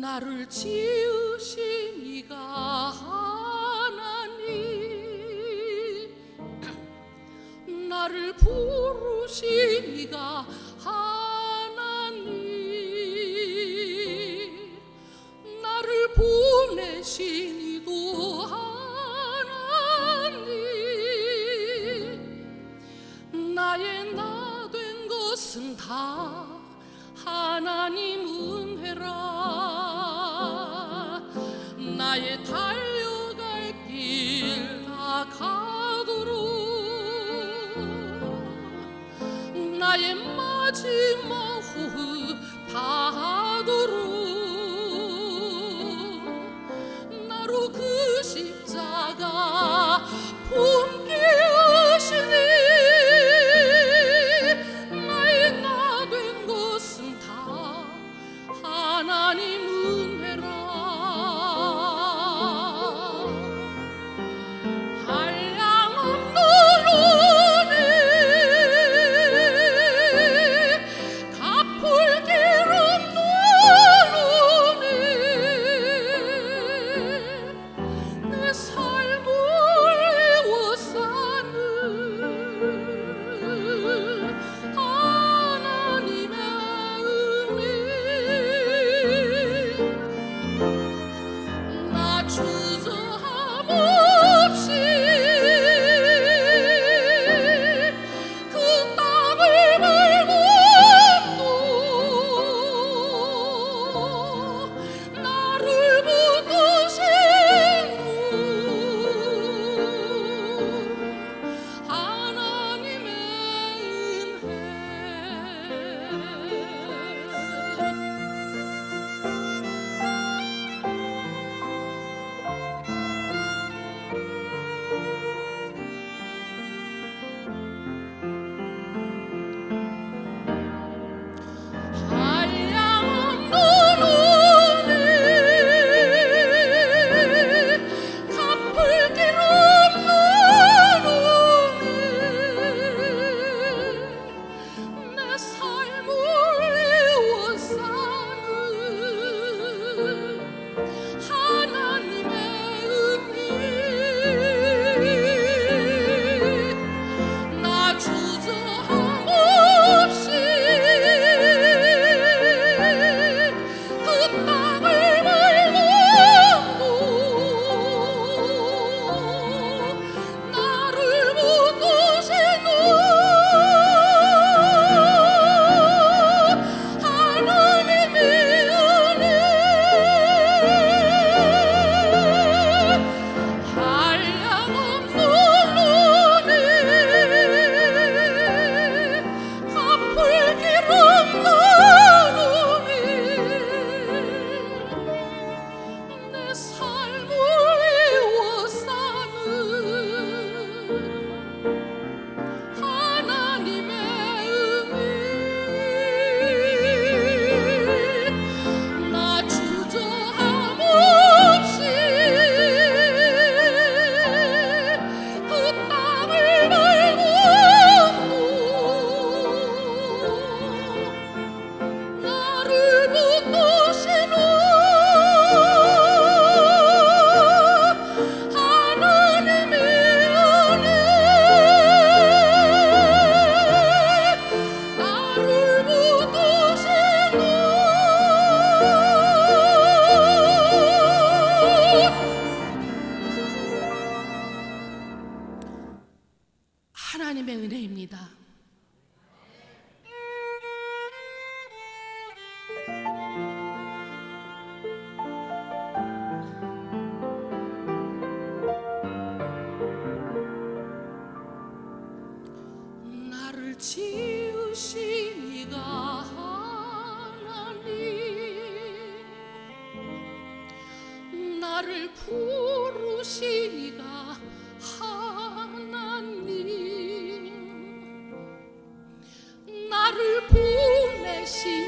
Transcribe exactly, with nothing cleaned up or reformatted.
나를 지으신 이가 하나님, 나를 부르신 이가 하나님, 나를 보내신 이도 하나님. 나의 나 된 것은 다 하나님 은혜라. 나의 달려갈 길 다 가도록, 나의 마지막 호흡 다하도록 나로 그 십자가 품게 하시니, 나의 나 된 것은 다 하나님 은혜라. 한량없는 은혜, 갚을 길 없는 은혜, 내 삶을 애워싸는 하나님의 은혜. 나 주저함 없이 그 땅을 밟음도, 나를 붙드신 분 하나님의 은혜. 한량없는 은혜, 갚을 길 없는 은혜, 내 삶을 애워싸는 하나님의 은혜. 나 주저함 없이 그 땅을 밟음도, 나를 붙드신 분 하나님의 은혜. 한량없는 은혜, 갚을 길 없는 은혜, 내 삶을 애워싸는 하나님의 은혜. 나 주저함 없이 그 땅을 밟음도, 나를 붙드시는 하나님의 은혜. 나를 붙드시는 하나님의 은혜입니다. 나를 지으신 이가 하나님, 나를 부르신 이가 하나님, 나를 보내신